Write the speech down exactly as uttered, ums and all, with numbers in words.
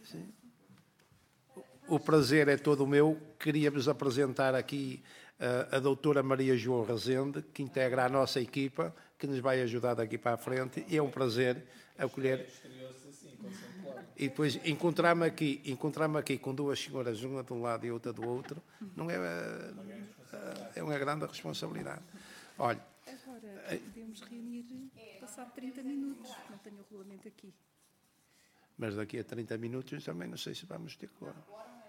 Sim. O prazer é todo meu. Queria-vos apresentar aqui uh, a doutora Maria João Rezende, que integra a nossa equipa, que nos vai ajudar daqui para a frente. E é um prazer acolher. E depois encontrar-me aqui, encontrar-me aqui com duas senhoras, uma de um lado e outra do outro, não é, uh, é uma grande responsabilidade. Olha. Agora podemos reunir passado trinta minutos. Não tenho o regulamento aqui. Mas daqui a trinta minutos também não sei se vamos ter que...